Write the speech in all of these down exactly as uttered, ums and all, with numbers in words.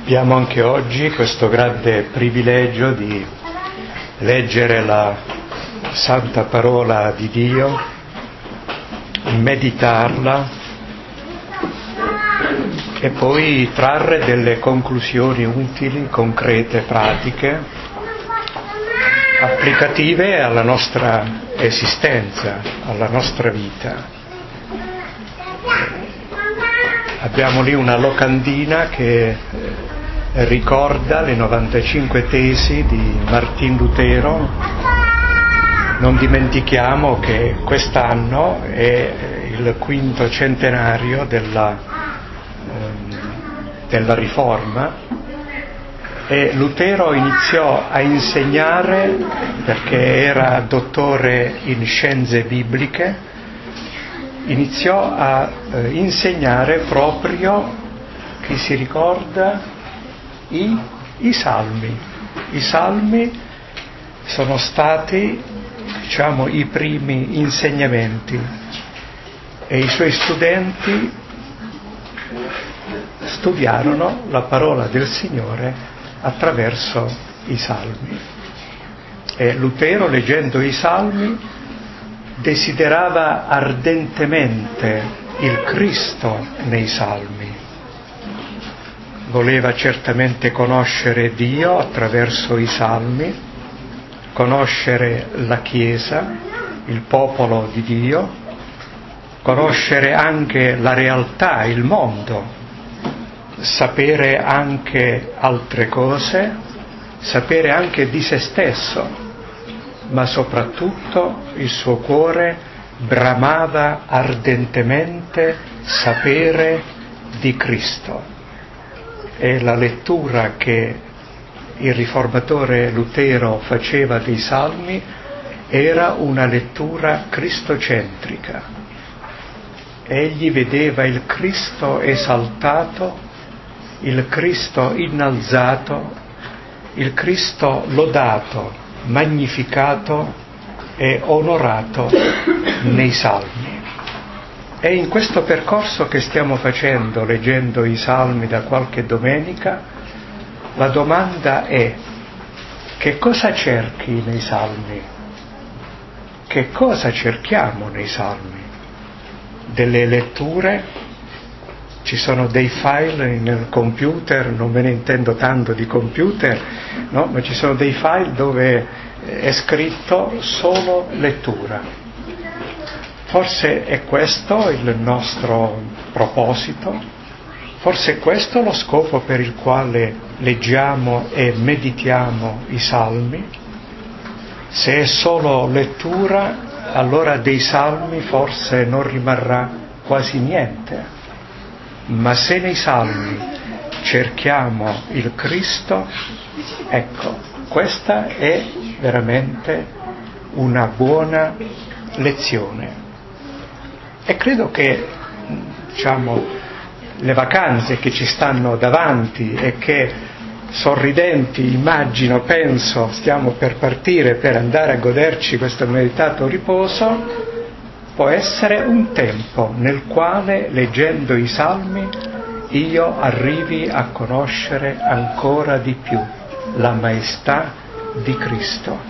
Abbiamo anche oggi questo grande privilegio di leggere la santa parola di Dio, meditarla e poi trarre delle conclusioni utili, concrete, pratiche, applicative alla nostra esistenza, alla nostra vita. Abbiamo lì una locandina che ricorda le novantacinque tesi di Martin Lutero. Non dimentichiamo che quest'anno è il quinto centenario della, eh, della Riforma e Lutero iniziò a insegnare, perché era dottore in scienze bibliche, iniziò a eh, insegnare proprio, chi si ricorda, i, i salmi. I salmi sono stati, diciamo, i primi insegnamenti e i suoi studenti studiarono la parola del Signore attraverso i salmi. E Lutero, leggendo i salmi, desiderava ardentemente il Cristo nei salmi. Voleva certamente conoscere Dio attraverso i salmi, conoscere la Chiesa, il popolo di Dio, conoscere anche la realtà, il mondo, sapere anche altre cose, sapere anche di se stesso, ma soprattutto il suo cuore bramava ardentemente sapere di Cristo. E la lettura che il riformatore Lutero faceva dei Salmi era una lettura cristocentrica. Egli vedeva il Cristo esaltato, il Cristo innalzato, il Cristo lodato, magnificato e onorato nei Salmi. E in questo percorso che stiamo facendo, leggendo i Salmi da qualche domenica, la domanda è: che cosa cerchi nei Salmi? Che cosa cerchiamo nei Salmi? Delle letture? Ci sono dei file nel computer, non me ne intendo tanto di computer, no? Ma ci sono dei file dove è scritto solo lettura. Forse è questo il nostro proposito, forse è questo lo scopo per il quale leggiamo e meditiamo i Salmi. Se è solo lettura, allora dei Salmi forse non rimarrà quasi niente. Ma se nei Salmi cerchiamo il Cristo, ecco, questa è veramente una buona lezione. E credo che, diciamo, le vacanze che ci stanno davanti e che sorridenti, immagino, penso, stiamo per partire per andare a goderci questo meritato riposo, può essere un tempo nel quale, leggendo i Salmi, io arrivi a conoscere ancora di più la maestà di Cristo.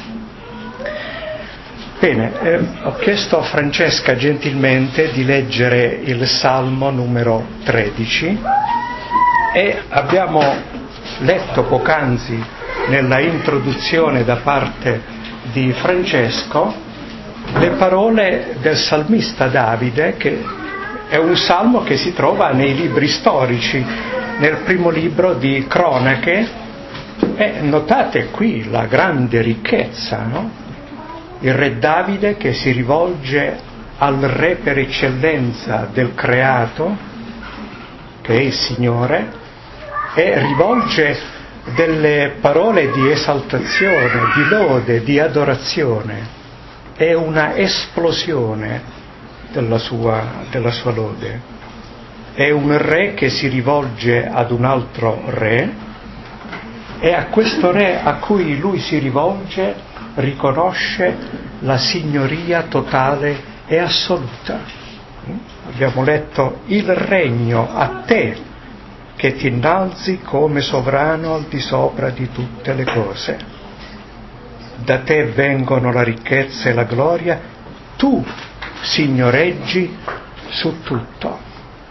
Bene, eh, ho chiesto a Francesca gentilmente di leggere il Salmo numero tredici e abbiamo letto poc'anzi nella introduzione da parte di Francesco le parole del salmista Davide, che è un salmo che si trova nei libri storici, nel primo libro di Cronache, e notate qui la grande ricchezza, no? Il re Davide che si rivolge al re per eccellenza del creato, che è il Signore, e rivolge delle parole di esaltazione, di lode, di adorazione. È una esplosione della sua, della sua lode. È un re che si rivolge ad un altro re e a questo re a cui lui si rivolge riconosce la signoria totale e assoluta. Abbiamo letto: il regno a te che ti innalzi come sovrano al di sopra di tutte le cose. Da te vengono la ricchezza e la gloria, tu signoreggi su tutto.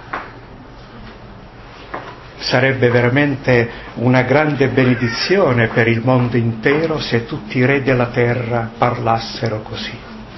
Sarebbe veramente una grande benedizione per il mondo intero se tutti i re della terra parlassero così.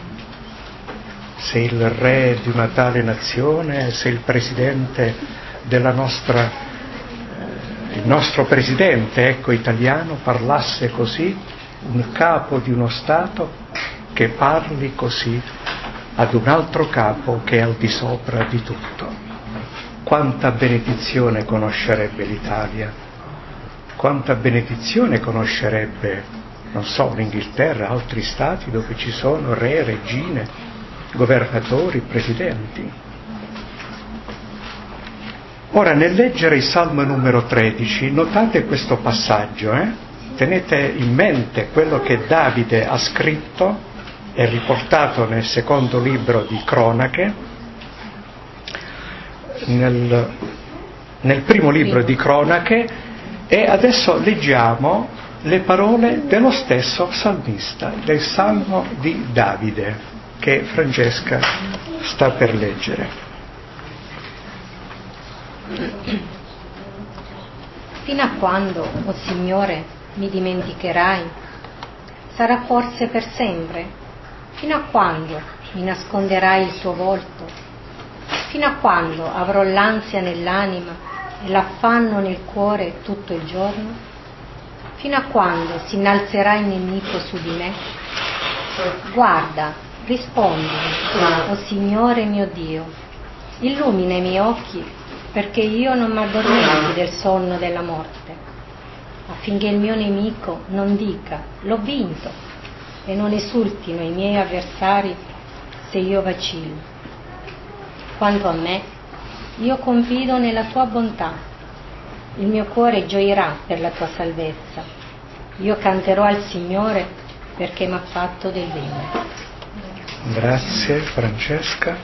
Se il re di una tale nazione, se il presidente della nostra, eh, il nostro presidente, ecco, italiano, parlasse così, un capo di uno Stato che parli così ad un altro capo che è al di sopra di tutto. Quanta benedizione conoscerebbe l'Italia, quanta benedizione conoscerebbe, non so, l'Inghilterra, altri stati dove ci sono re, regine, governatori, presidenti. Ora, nel leggere il Salmo numero tredici, notate questo passaggio, eh? Tenete in mente quello che Davide ha scritto, è riportato nel secondo libro di Cronache. Nel, nel primo libro di Cronache, e adesso leggiamo le parole dello stesso salmista, del Salmo di Davide, che Francesca sta per leggere. Fino a quando, o oh Signore, mi dimenticherai? Sarà forse per sempre? Fino a quando mi nasconderai il tuo volto? Fino a quando avrò l'ansia nell'anima e l'affanno nel cuore tutto il giorno? Fino a quando si innalzerà il nemico su di me? Guarda, rispondimi, o Signore mio Dio, illumina i miei occhi perché io non mi addormenti del sonno della morte, affinché il mio nemico non dica l'ho vinto e non esultino i miei avversari se io vacillo. Quanto a me, io confido nella tua bontà, il mio cuore gioirà per la tua salvezza, io canterò al Signore perché mi ha fatto del bene. Grazie Francesca.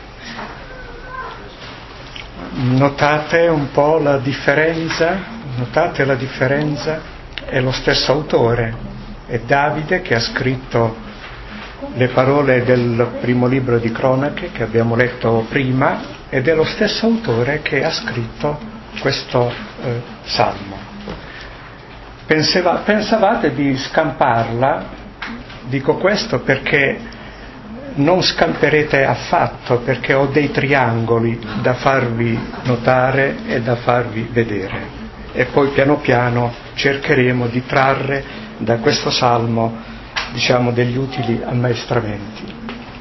Notate un po' la differenza, notate la differenza, è lo stesso autore, è Davide che ha scritto le parole del primo libro di Cronache che abbiamo letto prima, ed è lo stesso autore che ha scritto questo eh, salmo. Pensava, pensavate di scamparla? Dico questo perché non scamperete affatto, perché ho dei triangoli da farvi notare e da farvi vedere, e poi piano piano cercheremo di trarre da questo salmo, diciamo, degli utili ammaestramenti.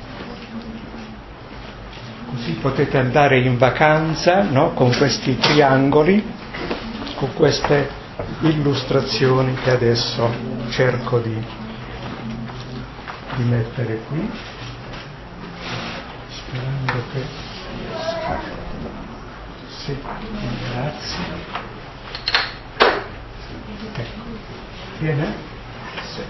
Così potete andare in vacanza, no? Con questi triangoli, con queste illustrazioni che adesso cerco di, di mettere qui, sperando che sì, grazie. Ecco. Viene? Sì.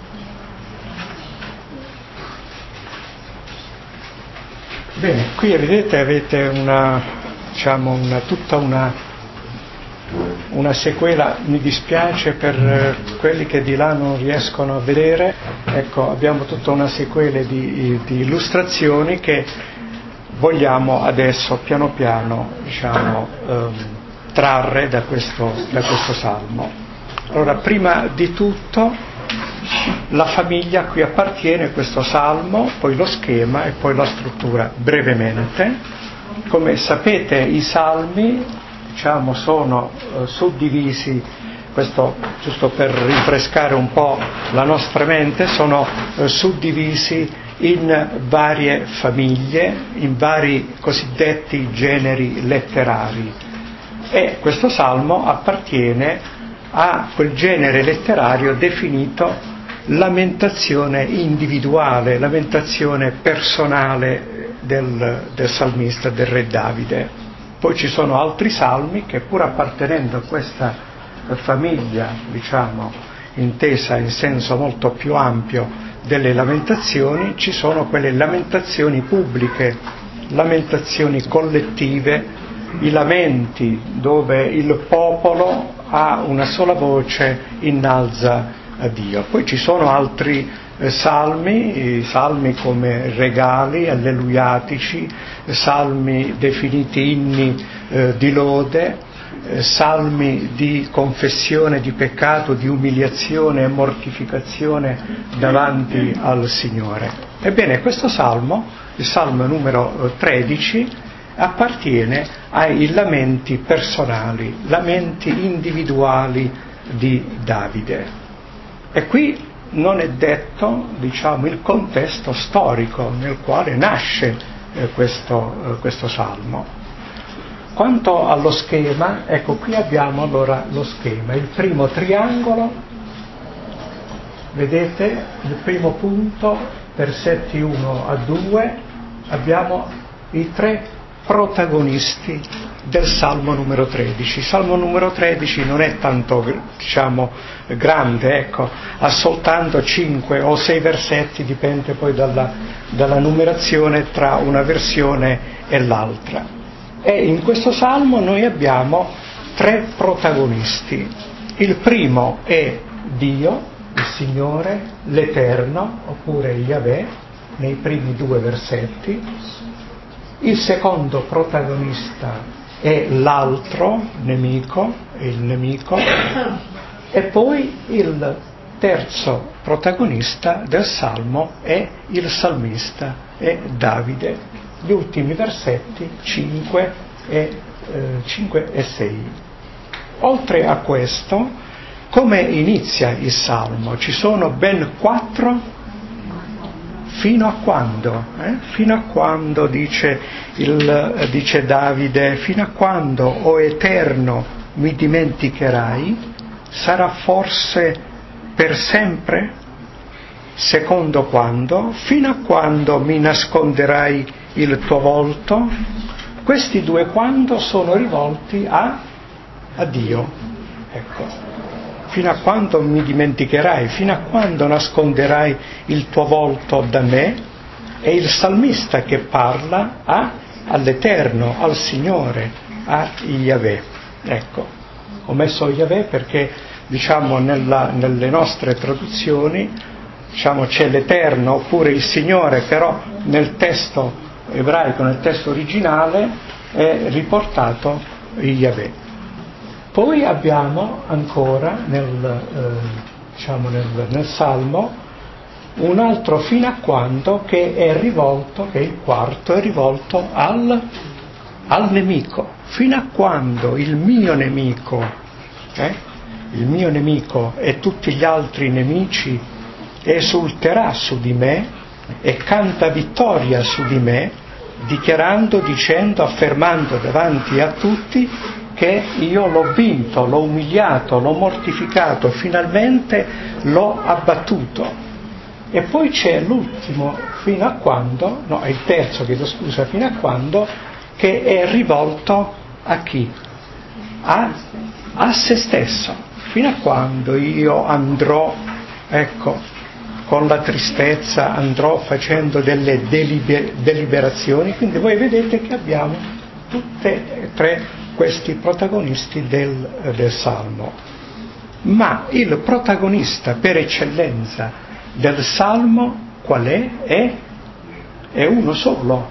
Bene, qui vedete avete una, diciamo, una, tutta una, una sequela, mi dispiace per quelli che di là non riescono a vedere, ecco, abbiamo tutta una sequela di, di illustrazioni che vogliamo adesso piano piano, diciamo, ehm, trarre da questo, da questo salmo. Allora, prima di tutto, la famiglia a cui appartiene questo salmo, poi lo schema e poi la struttura brevemente. Come sapete, i salmi, diciamo, sono eh, suddivisi, questo giusto per rinfrescare un po' la nostra mente, sono eh, suddivisi in varie famiglie, in vari cosiddetti generi letterari, e questo salmo appartiene a quel genere letterario definito lamentazione individuale, lamentazione personale del, del salmista, del re Davide. Poi ci sono altri salmi che, pur appartenendo a questa famiglia, diciamo, intesa in senso molto più ampio delle lamentazioni, ci sono quelle lamentazioni pubbliche, lamentazioni collettive i lamenti dove il popolo ha una sola voce, innalza a Dio. Poi ci sono altri eh, salmi, salmi come regali, alleluiatici, salmi definiti inni eh, di lode, salmi di confessione di peccato, di umiliazione e mortificazione davanti al Signore. Ebbene, questo salmo, il salmo numero tredici, appartiene ai lamenti personali, lamenti individuali di Davide. E qui non è detto, diciamo, il contesto storico nel quale nasce eh, questo, eh, questo salmo. Quanto allo schema, ecco, qui abbiamo allora lo schema. Il primo triangolo, vedete, il primo punto, versetti uno a due, abbiamo i tre protagonisti del Salmo numero tredici. Il Salmo numero tredici non è tanto, diciamo, grande, ecco, ha soltanto cinque o sei versetti, dipende poi dalla, dalla numerazione tra una versione e l'altra. E in questo salmo noi abbiamo tre protagonisti. Il primo è Dio, il Signore, l'Eterno, oppure Yahweh, nei primi due versetti. Il secondo protagonista è l'altro nemico, è il nemico, e poi il terzo protagonista del salmo è il salmista, è Davide. Gli ultimi versetti cinque e, eh, cinque e sei. Oltre a questo, come inizia il salmo? Ci sono ben quattro fino a quando? Eh? Fino a quando, dice, il, dice Davide, fino a quando, o Eterno, mi dimenticherai? Sarà forse per sempre? Secondo quando? Fino a quando mi nasconderai il tuo volto? Questi due quando sono rivolti a, a Dio. Ecco. Fino a quando mi dimenticherai? Fino a quando nasconderai il tuo volto da me? È il salmista che parla a, all'Eterno, al Signore, a Yahweh. Ecco. Ho messo Yahweh perché, diciamo, nella, nelle nostre traduzioni, diciamo, c'è l'Eterno oppure il Signore, però nel testo ebraico, nel testo originale, è riportato Yahweh. Poi abbiamo ancora nel, eh, diciamo nel, nel Salmo un altro fino a quando che è rivolto, che è il quarto, è rivolto al, al nemico. Fino a quando il mio nemico, eh, il mio nemico e tutti gli altri nemici esulterà su di me e canta vittoria su di me, dichiarando, dicendo, affermando davanti a tutti che io l'ho vinto, l'ho umiliato, l'ho mortificato, finalmente l'ho abbattuto. E poi c'è l'ultimo, fino a quando, no, è il terzo, chiedo scusa, fino a quando, che è rivolto a chi? A, a se stesso. Fino a quando io andrò, ecco, con la tristezza andrò facendo delle deliber- deliberazioni. Quindi voi vedete che abbiamo tutte e tre questi protagonisti del, del Salmo. Ma il protagonista per eccellenza del Salmo qual è? È, è uno solo.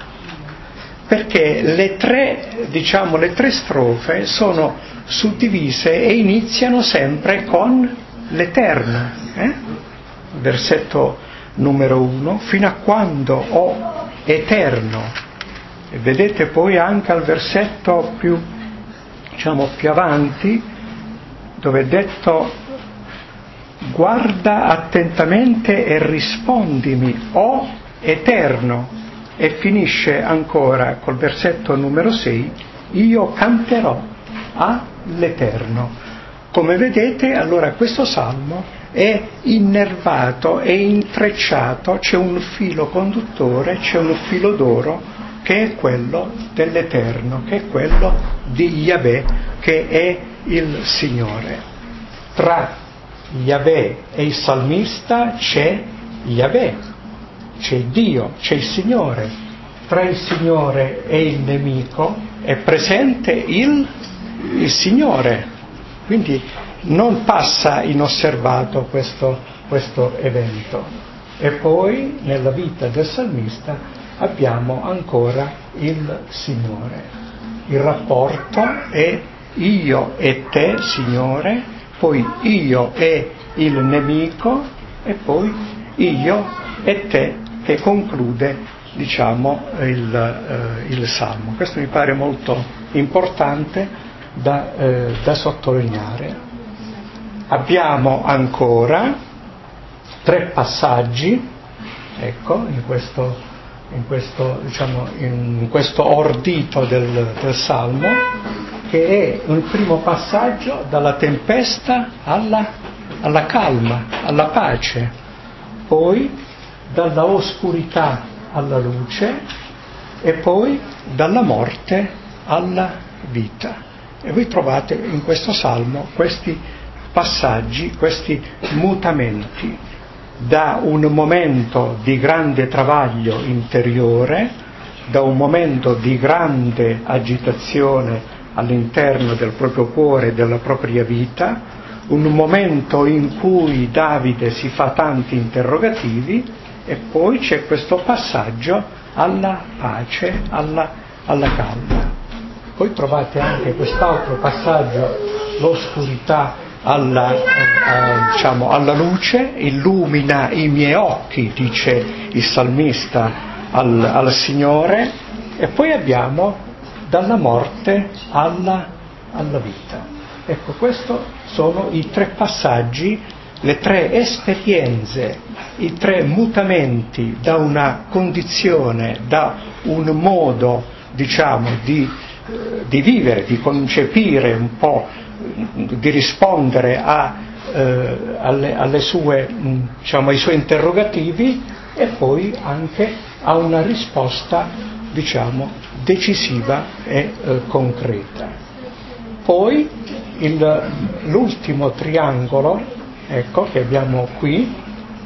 Perché le tre, diciamo, le tre strofe sono suddivise e iniziano sempre con l'Eterno. Eh? Versetto numero uno, fino a quando, o Eterno. E vedete poi anche al versetto più, diciamo, più avanti, dove è detto guarda attentamente e rispondimi, o Eterno, e finisce ancora col versetto numero sei, io canterò all'Eterno. Come vedete, allora questo salmo è innervato, è intrecciato, c'è un filo conduttore, c'è un filo d'oro che è quello dell'Eterno, che è quello di Yahweh, che è il Signore. Tra Yahweh e il salmista c'è Yahweh, c'è Dio, c'è il Signore. tra il Signore e il nemico è presente il, il Signore, quindi non passa inosservato questo, questo evento. E poi nella vita del salmista abbiamo ancora il Signore. Il rapporto è io e te, Signore, poi io e il nemico e poi io e te, che conclude, diciamo, il, eh, il Salmo. Questo mi pare molto importante da, eh, da sottolineare. Abbiamo ancora tre passaggi, ecco, in questo, in questo, diciamo, in questo ordito del, del Salmo, che è il primo passaggio dalla tempesta alla, alla calma, alla pace, poi dalla oscurità alla luce e poi dalla morte alla vita. E voi trovate in questo Salmo questi passaggi, questi mutamenti, da un momento di grande travaglio interiore, da un momento di grande agitazione all'interno del proprio cuore e della propria vita, un momento in cui Davide si fa tanti interrogativi, e poi c'è questo passaggio alla pace, alla, alla calma. Poi trovate anche quest'altro passaggio, l'oscurità alla, eh, diciamo, alla luce, illumina i miei occhi, dice il salmista al, al Signore, e poi abbiamo dalla morte alla, alla vita. Ecco, questi sono i tre passaggi, le tre esperienze, i tre mutamenti da una condizione, da un modo, diciamo, di, eh, di vivere, di concepire un po', di rispondere a, eh, alle, alle sue, diciamo, ai suoi interrogativi, e poi anche a una risposta, diciamo, decisiva e eh, concreta. Poi il, l'ultimo triangolo, ecco, che abbiamo qui,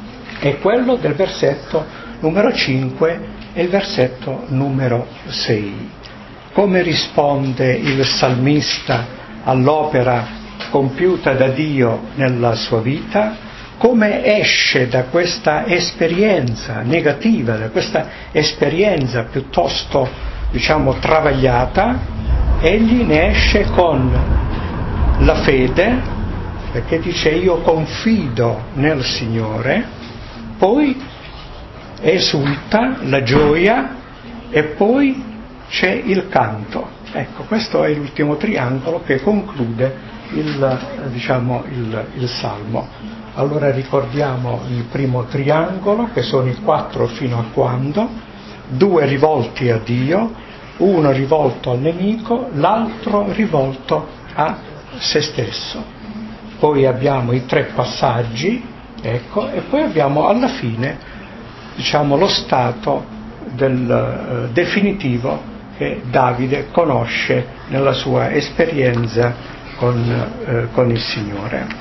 è quello del versetto numero cinque e il versetto numero sei. Come risponde il salmista all'opera compiuta da Dio nella sua vita? Come esce da questa esperienza negativa, da questa esperienza piuttosto, diciamo, travagliata? Egli ne esce con la fede, perché dice io confido nel Signore, poi esulta la gioia e poi c'è il canto. Ecco, questo è l'ultimo triangolo che conclude il, diciamo, il, il Salmo. Allora ricordiamo il primo triangolo, che sono i quattro fino a quando, due rivolti a Dio, uno rivolto al nemico, l'altro rivolto a se stesso. Poi abbiamo i tre passaggi, ecco, e poi abbiamo alla fine, diciamo, lo stato del eh, definitivo che Davide conosce nella sua esperienza con, eh, con il Signore.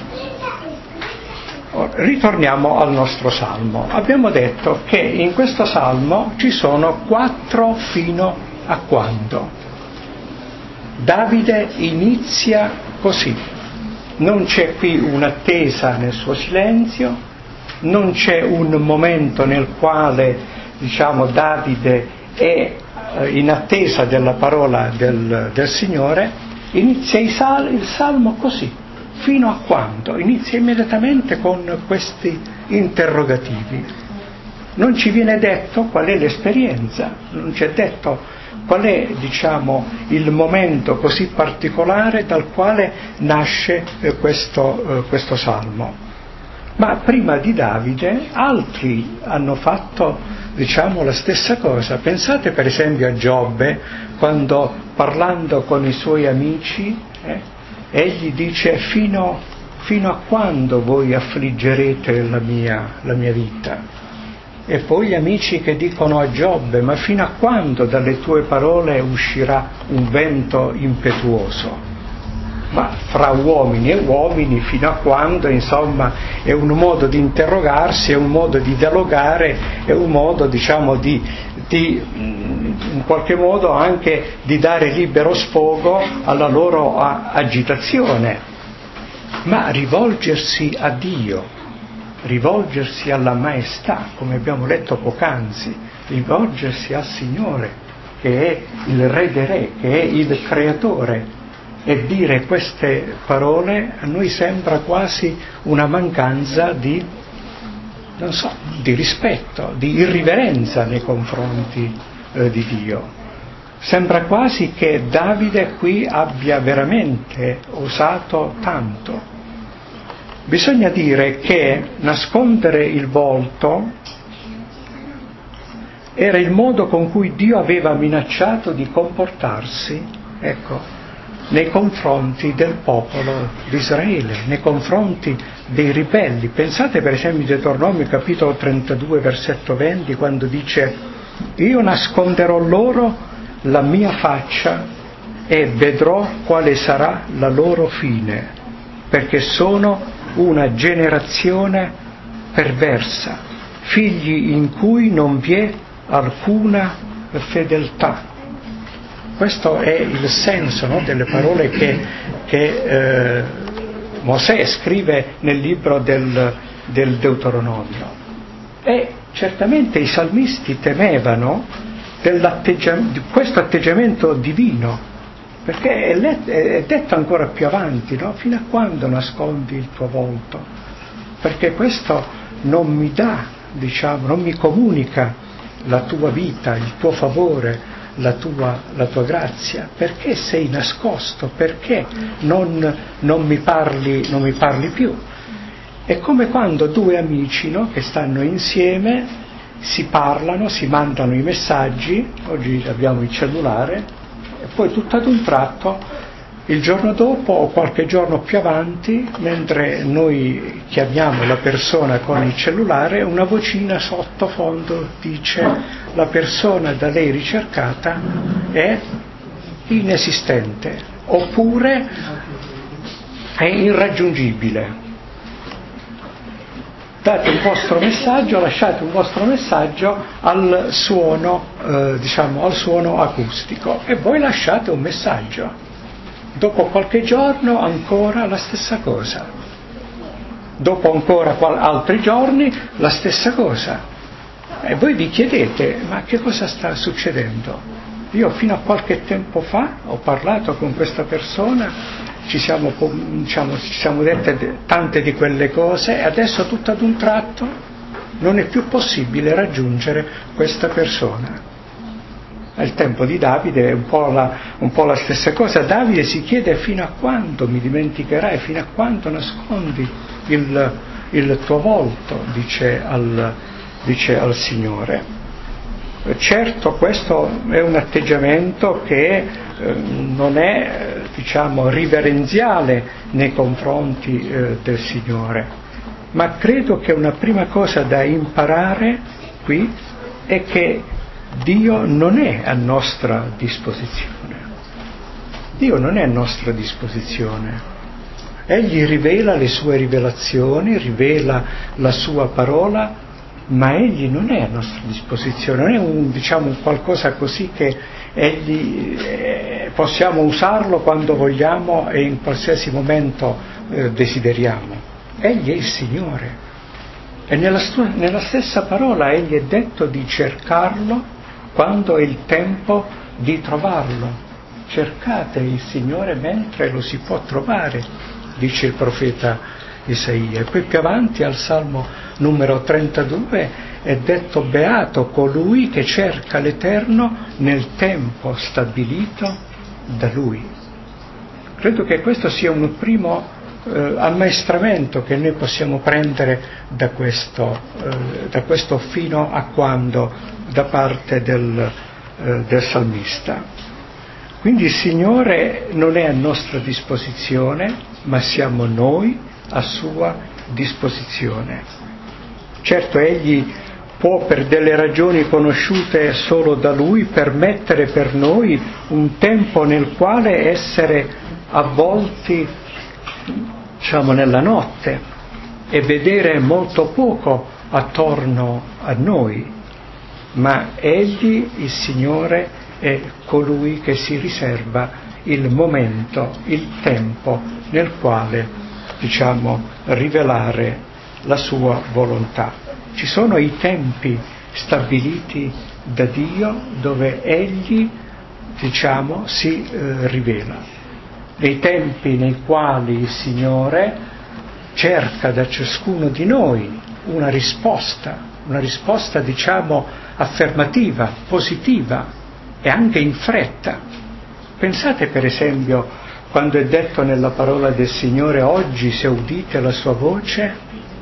Ritorniamo al nostro Salmo. Abbiamo detto che in questo Salmo ci sono quattro fino a quando. Davide inizia così. Non c'è qui un'attesa nel suo silenzio, non c'è un momento nel quale, diciamo, Davide è in attesa della parola del, del Signore. Inizia il, sal, il Salmo così. Fino a quando? Inizia immediatamente con questi interrogativi. Non ci viene detto qual è l'esperienza, non ci è detto qual è, diciamo, il momento così particolare dal quale nasce eh, questo, eh, questo salmo. Ma prima di Davide altri hanno fatto, diciamo, la stessa cosa. Pensate per esempio a Giobbe, quando parlando con i suoi amici, eh, egli dice fino, fino a quando voi affliggerete la mia, la mia vita? E poi gli amici che dicono a Giobbe, ma fino a quando dalle tue parole uscirà un vento impetuoso? Ma fra uomini e uomini, fino a quando, insomma, è un modo di interrogarsi, è un modo di dialogare, è un modo, diciamo, di, di in qualche modo anche di dare libero sfogo alla loro agitazione, ma rivolgersi a Dio, rivolgersi alla maestà, come abbiamo letto poc'anzi, rivolgersi al Signore, che è il Re dei Re, che è il Creatore, e dire queste parole a noi sembra quasi una mancanza di, non so, di rispetto, di irriverenza nei confronti eh, di Dio. Sembra quasi che Davide qui abbia veramente osato tanto. Bisogna dire che nascondere il volto era il modo con cui Dio aveva minacciato di comportarsi, ecco, nei confronti del popolo di Israele, nei confronti dei ribelli. Pensate per esempio in Deuteronomio capitolo trentadue versetto venti, quando dice: io nasconderò loro la mia faccia e vedrò quale sarà la loro fine, perché sono una generazione perversa, figli in cui non vi è alcuna fedeltà. Questo è il senso, no, delle parole che, che eh, Mosè scrive nel libro del, del Deuteronomio. E certamente i salmisti temevano di questo atteggiamento divino, perché è, let- è detto ancora più avanti, no? Fino a quando nascondi il tuo volto? Perché questo non mi dà, diciamo, non mi comunica la tua vita, il tuo favore, la tua, la tua grazia. Perché sei nascosto? Perché non, non, mi parli, non mi parli più? È come quando due amici, no, che stanno insieme, si parlano, si mandano i messaggi, oggi abbiamo il cellulare, e poi tutto ad un tratto, il giorno dopo o qualche giorno più avanti, mentre noi chiamiamo la persona con il cellulare, una vocina sottofondo dice: la persona da lei ricercata è inesistente, oppure è irraggiungibile. Date un vostro messaggio, lasciate un vostro messaggio al suono, eh, diciamo, al suono acustico, e voi lasciate un messaggio. Dopo qualche giorno ancora la stessa cosa, dopo ancora qual- altri giorni la stessa cosa, e voi vi chiedete: ma che cosa sta succedendo? Io fino a qualche tempo fa ho parlato con questa persona, ci siamo, diciamo, ci siamo dette tante di quelle cose, e adesso tutto ad un tratto non è più possibile raggiungere questa persona. Al tempo di Davide è un po' la, un po' la stessa cosa. Davide si chiede: fino a quando mi dimenticherai, fino a quando nascondi il, il tuo volto, dice al, dice al Signore. Certo, questo è un atteggiamento che eh, non è, diciamo, riverenziale nei confronti eh, del Signore, ma credo che una prima cosa da imparare qui è che Dio non è a nostra disposizione. Dio non è a nostra disposizione. Egli rivela le sue rivelazioni, rivela la sua parola, ma egli non è a nostra disposizione. Non è un, diciamo, un qualcosa così che egli eh, possiamo usarlo quando vogliamo e in qualsiasi momento eh, desideriamo. Egli è il Signore. E nella, nella stessa parola egli è detto di cercarlo quando è il tempo di trovarlo. Cercate il Signore mentre lo si può trovare, dice il profeta Isaia. E poi più avanti al Salmo numero trentadue è detto: beato colui che cerca l'Eterno nel tempo stabilito da Lui. Credo che questo sia un primo eh, ammaestramento che noi possiamo prendere da questo, eh, da questo fino a quando, da parte del, eh, del salmista. Quindi il Signore non è a nostra disposizione, ma siamo noi a sua disposizione. Certo, egli può, per delle ragioni conosciute solo da Lui, permettere per noi un tempo nel quale essere avvolti, diciamo, nella notte e vedere molto poco attorno a noi. ma Egli, il Signore, è colui che si riserva il momento, il tempo nel quale, diciamo, rivelare la sua volontà. Ci sono i tempi stabiliti da Dio dove Egli, diciamo, si eh, rivela. Dei tempi nei quali il Signore cerca da ciascuno di noi una risposta, una risposta, diciamo, affermativa, positiva e anche in fretta. Pensate per esempio quando è detto nella parola del Signore: oggi se udite la sua voce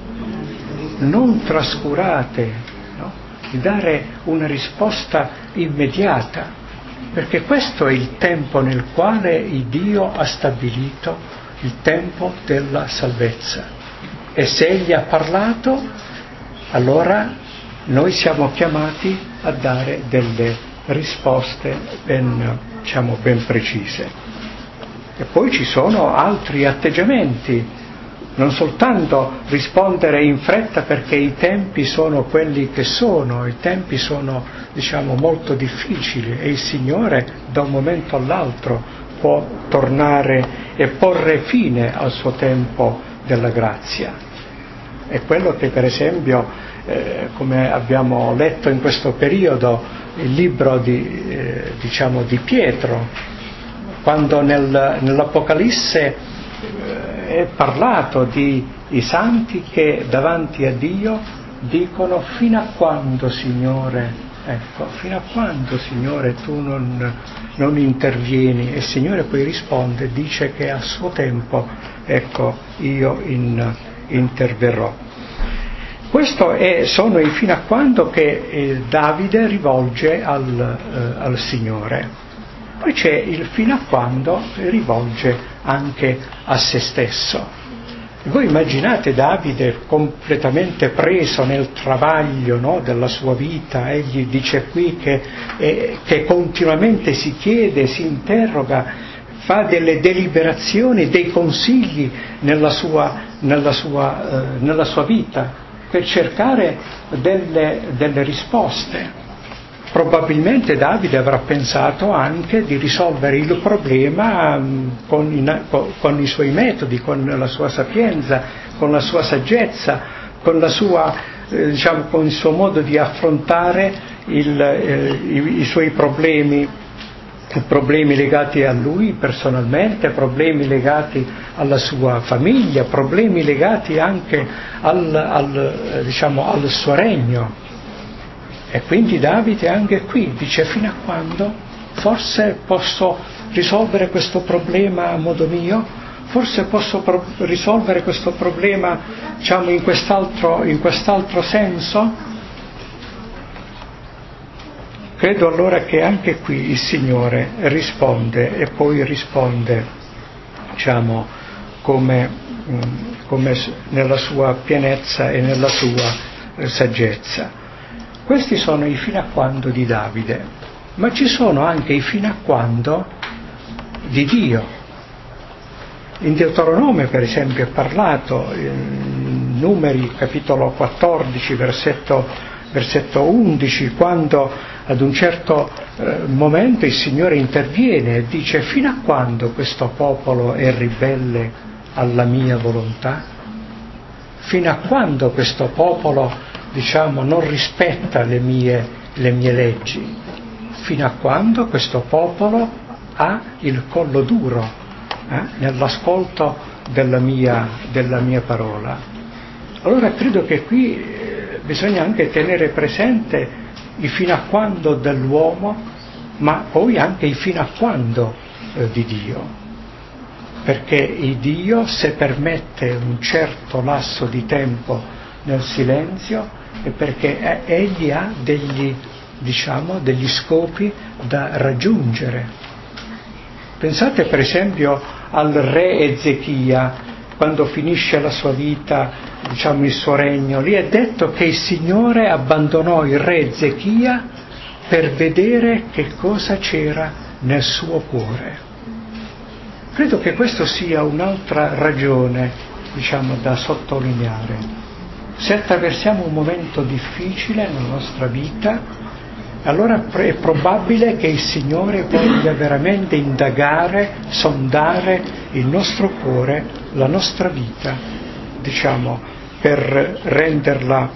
non trascurate, no? Di dare una risposta immediata, perché questo è il tempo nel quale il Dio ha stabilito, il tempo della salvezza. E se Egli ha parlato, allora noi siamo chiamati a dare delle risposte ben, diciamo, ben precise. E poi ci sono altri atteggiamenti, non soltanto rispondere in fretta perché i tempi sono quelli che sono, i tempi sono, diciamo, molto difficili e il Signore da un momento all'altro può tornare e porre fine al suo tempo della grazia. È quello che per esempio, eh, come abbiamo letto in questo periodo, il libro di, eh, diciamo, di Pietro, quando nel, nell'Apocalisse è parlato di i santi che davanti a Dio dicono: fino a quando, Signore, ecco, fino a quando, Signore, tu non, non intervieni? E il Signore poi risponde, dice che a suo tempo, ecco, io in, interverrò. Questo è, sono i fino a quando che eh, Davide rivolge al, eh, al Signore. Poi c'è il fino a quando rivolge anche a se stesso. Voi immaginate Davide completamente preso nel travaglio, no, della sua vita. Egli dice qui che, eh, che continuamente si chiede, si interroga, fa delle deliberazioni, dei consigli nella sua, nella sua, eh, nella sua vita per cercare delle, delle risposte. Probabilmente Davide avrà pensato anche di risolvere il problema con, in, con i suoi metodi, con la sua sapienza, con la sua saggezza, con, la sua, eh, diciamo, con il suo modo di affrontare il, eh, i, i suoi problemi, problemi legati a lui personalmente, problemi legati alla sua famiglia, problemi legati anche al, al, diciamo, al suo regno. E quindi Davide anche qui dice: fino a quando? Forse posso risolvere questo problema a modo mio? Forse posso pro- risolvere questo problema, diciamo, in quest'altro, in quest'altro senso? Credo allora che anche qui il Signore risponde, e poi risponde, diciamo, come, come nella sua pienezza e nella sua saggezza. Questi sono i fino a quando di Davide, ma ci sono anche i fino a quando di Dio. In Deuteronomio, per esempio, è parlato, in Numeri capitolo quattordici, versetto, versetto undici, quando ad un certo eh, momento il Signore interviene e dice: fino a quando questo popolo è ribelle alla mia volontà? Fino a quando questo popolo, diciamo, non rispetta le mie, le mie leggi? Fino a quando questo popolo ha il collo duro eh, nell'ascolto della mia, della mia parola. Allora credo che qui eh, bisogna anche tenere presente i fino a quando dell'uomo, ma poi anche i fino a quando eh, di Dio. Perché il Dio, se permette un certo lasso di tempo nel silenzio, è perché egli ha degli, diciamo, degli scopi da raggiungere. Pensate per esempio al re Ezechia, quando finisce la sua vita, diciamo il suo regno. Lì è detto che il Signore abbandonò il re Ezechia per vedere che cosa c'era nel suo cuore. Credo che questo sia un'altra ragione, diciamo, da sottolineare. Se attraversiamo un momento difficile nella nostra vita, allora è probabile che il Signore voglia veramente indagare, sondare il nostro cuore, la nostra vita, diciamo, per renderla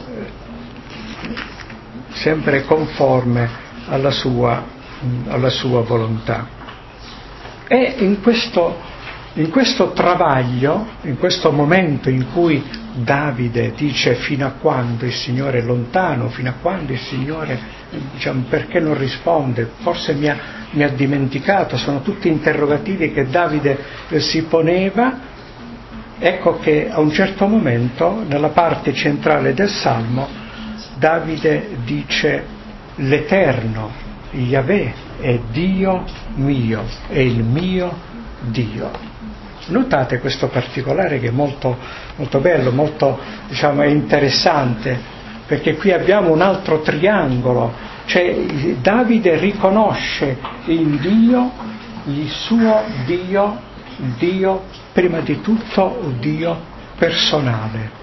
sempre conforme alla sua, alla sua volontà. E in questo, in questo travaglio, in questo momento in cui Davide dice fino a quando il Signore è lontano, fino a quando il Signore, diciamo, perché non risponde, forse mi ha, mi ha dimenticato, sono tutti interrogativi che Davide eh, si poneva. Ecco che a un certo momento, nella parte centrale del Salmo, Davide dice: l'Eterno, Yahweh, è Dio mio, è il mio Dio. Notate questo particolare che è molto, molto bello, molto, diciamo, è interessante, perché qui abbiamo un altro triangolo, cioè Davide riconosce in Dio il suo Dio, il Dio prima di tutto un Dio personale.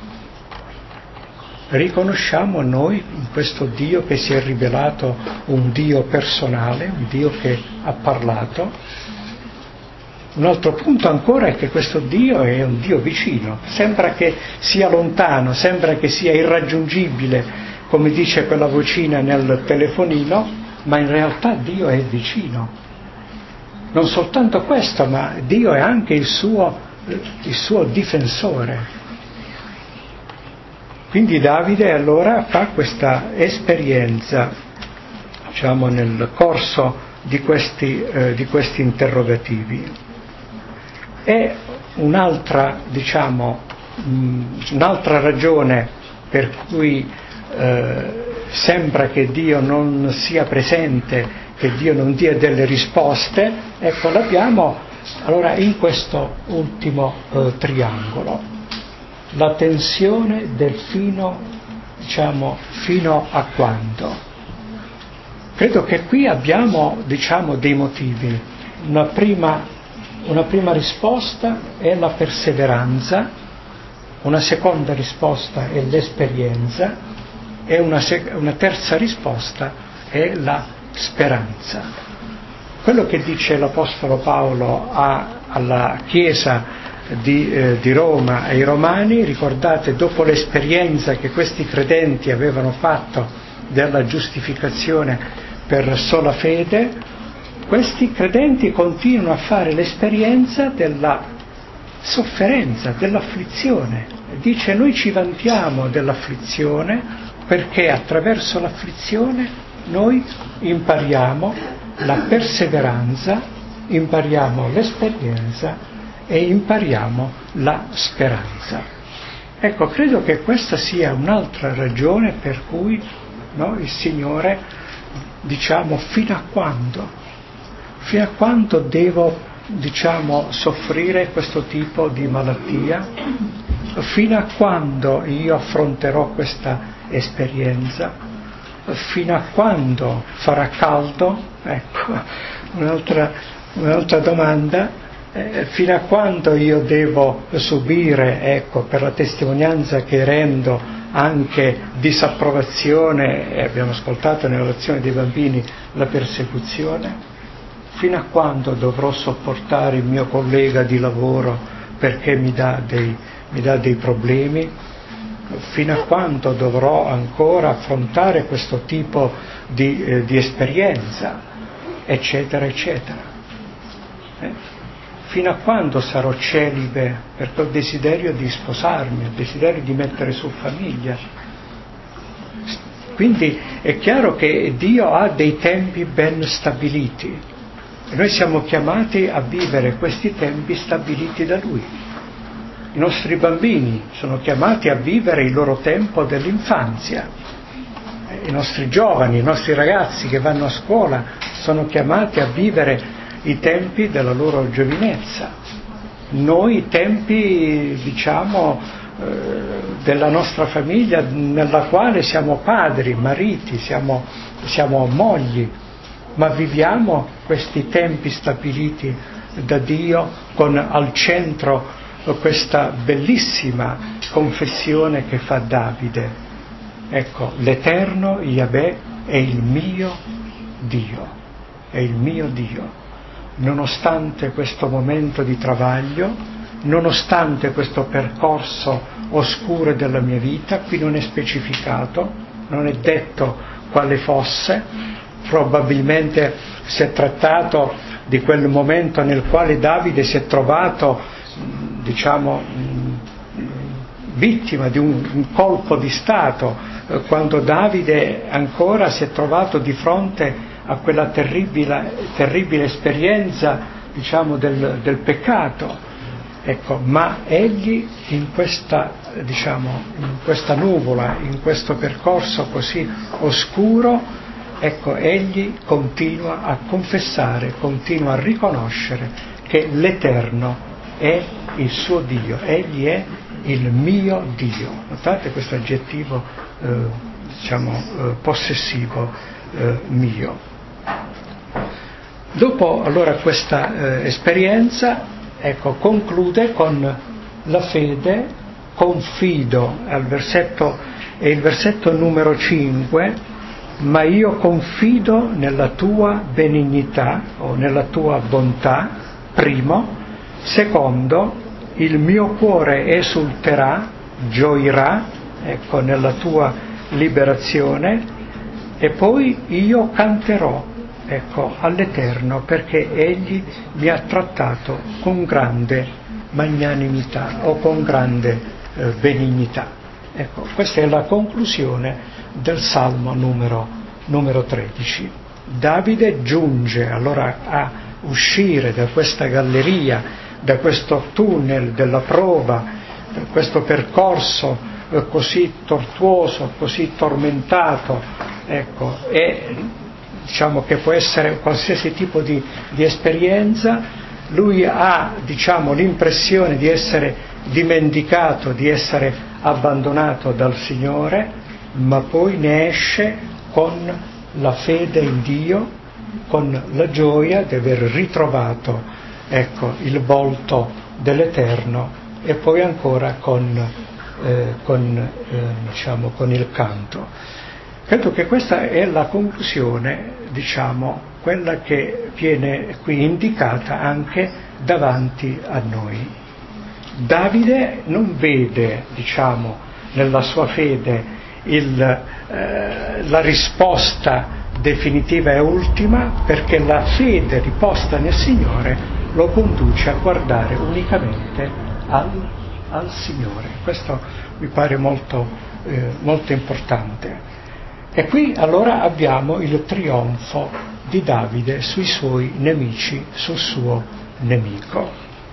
Riconosciamo noi in questo Dio che si è rivelato un Dio personale, un Dio che ha parlato. Un altro punto ancora è che questo Dio è un Dio vicino, sembra che sia lontano, sembra che sia irraggiungibile, come dice quella vocina nel telefonino, ma in realtà Dio è vicino. Non soltanto questo, ma Dio è anche il suo, il suo difensore. Quindi Davide allora fa questa esperienza, diciamo, nel corso di questi, eh, di questi interrogativi. E un'altra, diciamo, mh, un'altra ragione per cui eh, sembra che Dio non sia presente, che Dio non dia delle risposte, ecco, l'abbiamo allora in questo ultimo eh, triangolo, la tensione del fino, diciamo, fino a quando. Credo che qui abbiamo, diciamo, dei motivi. Una prima Una prima risposta è la perseveranza, una seconda risposta è l'esperienza e una, sec- una terza risposta è la speranza. Quello che dice l'Apostolo Paolo a, alla Chiesa di, eh, di Roma, ai Romani, ricordate, dopo l'esperienza che questi credenti avevano fatto della giustificazione per sola fede, questi credenti continuano a fare l'esperienza della sofferenza, dell'afflizione. Dice: noi ci vantiamo dell'afflizione perché attraverso l'afflizione noi impariamo la perseveranza, impariamo l'esperienza e impariamo la speranza. Ecco, credo che questa sia un'altra ragione per cui, no, il Signore, diciamo, fino a quando? Fino a quando devo, diciamo, soffrire questo tipo di malattia? Fino a quando io affronterò questa esperienza? Fino a quando farà caldo? Ecco, un'altra, un'altra domanda. Eh, fino a quando io devo subire, ecco, per la testimonianza che rendo, anche disapprovazione, e abbiamo ascoltato nella lezione dei bambini, la persecuzione? Fino a quando dovrò sopportare il mio collega di lavoro perché mi dà dei, mi dà dei problemi? Fino a quando dovrò ancora affrontare questo tipo di, eh, di esperienza? Eccetera, eccetera. Eh? Fino a quando sarò celibe perché ho desiderio di sposarmi, ho desiderio di mettere su famiglia? Quindi è chiaro che Dio ha dei tempi ben stabiliti. E noi siamo chiamati a vivere questi tempi stabiliti da Lui. I nostri bambini sono chiamati a vivere il loro tempo dell'infanzia. I nostri giovani, i nostri ragazzi che vanno a scuola sono chiamati a vivere i tempi della loro giovinezza. Noi i tempi, diciamo, eh, della nostra famiglia nella quale siamo padri, mariti, siamo, siamo mogli, ma viviamo questi tempi stabiliti da Dio con al centro questa bellissima confessione che fa Davide. Ecco, l'Eterno Yahweh è il mio Dio, è il mio Dio. Nonostante questo momento di travaglio, nonostante questo percorso oscuro della mia vita, qui non è specificato, non è detto quale fosse, probabilmente si è trattato di quel momento nel quale Davide si è trovato, diciamo, vittima di un, un colpo di Stato, quando Davide ancora si è trovato di fronte a quella terribile, terribile esperienza, diciamo, del, del peccato. Ecco, ma egli in questa, diciamo, in questa nuvola, in questo percorso così oscuro, ecco, egli continua a confessare, continua a riconoscere che l'Eterno è il suo Dio, egli è il mio Dio. Notate questo aggettivo, eh, diciamo, eh, possessivo, eh, mio. Dopo allora questa eh, esperienza, ecco, conclude con la fede, confido, al versetto, è il versetto numero cinque, ma io confido nella tua benignità o nella tua bontà, primo, secondo, il mio cuore esulterà, gioirà, ecco, nella tua liberazione, e poi io canterò, ecco, all'Eterno, perché egli mi ha trattato con grande magnanimità o con grande eh, benignità. Ecco, questa è la conclusione del Salmo numero, numero tredici. Davide giunge allora a uscire da questa galleria, da questo tunnel della prova, da questo percorso eh, così tortuoso, così tormentato, ecco, e diciamo che può essere qualsiasi tipo di, di esperienza. Lui ha, diciamo, l'impressione di essere dimenticato, di essere abbandonato dal Signore, ma poi ne esce con la fede in Dio, con la gioia di aver ritrovato, ecco, il volto dell'Eterno, e poi ancora con, eh, con, eh, diciamo, con il canto. Credo che questa è la conclusione, diciamo, quella che viene qui indicata anche davanti a noi. Davide non vede, diciamo, nella sua fede il, eh, la risposta definitiva e ultima, perché la fede riposta nel Signore lo conduce a guardare unicamente al, al Signore. Questo mi pare molto, eh, molto importante. E qui allora abbiamo il trionfo di Davide sui suoi nemici, sul suo nemico.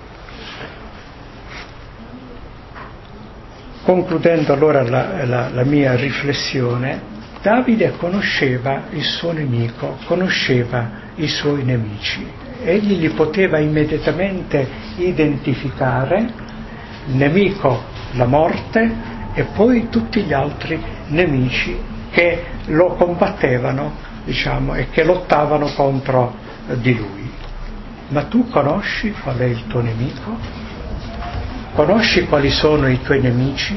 Concludendo allora la, la, la mia riflessione, Davide conosceva il suo nemico, conosceva i suoi nemici. Egli li poteva immediatamente identificare, il nemico, la morte, e poi tutti gli altri nemici che lo combattevano, diciamo, e che lottavano contro di lui. Ma tu conosci qual è il tuo nemico? Conosci quali sono i tuoi nemici?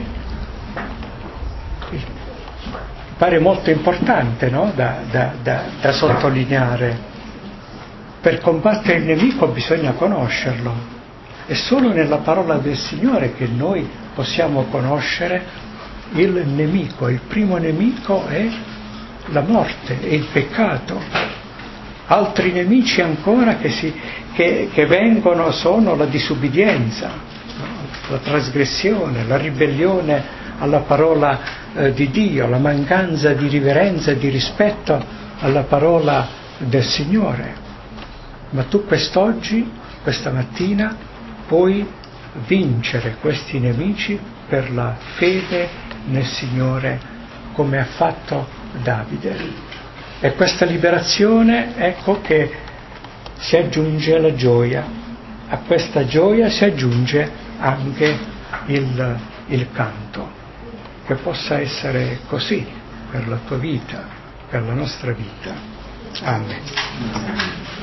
Mi pare molto importante, no? da, da, da, da sottolineare. Per combattere il nemico bisogna conoscerlo. È solo nella parola del Signore che noi possiamo conoscere il nemico. Il primo nemico è la morte, è il peccato. Altri nemici ancora che, si, che, che vengono sono la disubbidienza, la trasgressione, la ribellione alla parola eh, di Dio, la mancanza di riverenza e di rispetto alla parola del Signore. Ma tu quest'oggi, questa mattina, puoi vincere questi nemici per la fede nel Signore, come ha fatto Davide. E questa liberazione, ecco che si aggiunge alla gioia. A questa gioia si aggiunge anche il, il canto. Che possa essere così per la tua vita, per la nostra vita. Amen.